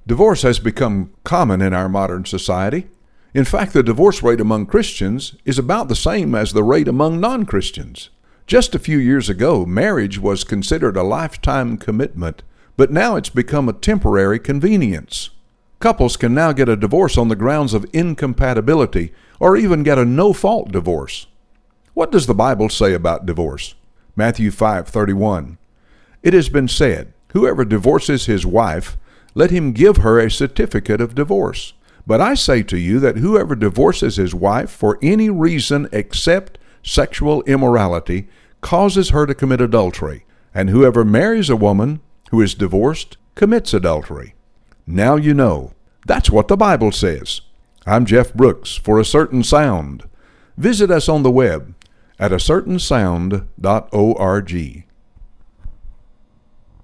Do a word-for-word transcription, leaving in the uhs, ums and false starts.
Divorce has become common in our modern society. In fact, the divorce rate among Christians is about the same as the rate among non-Christians. Just a few years ago, marriage was considered a lifetime commitment, but now it's become a temporary convenience. Couples can now get a divorce on the grounds of incompatibility or even get a no-fault divorce. What does the Bible say about divorce? Matthew five thirty-one. It has been said, "Whoever divorces his wife, let him give her a certificate of divorce. But I say to you that whoever divorces his wife for any reason except sexual immorality causes her to commit adultery, and whoever marries a woman who is divorced commits adultery." Now you know. That's what the Bible says. I'm Jeff Brooks for A Certain Sound. Visit us on the web at a certain sound dot org.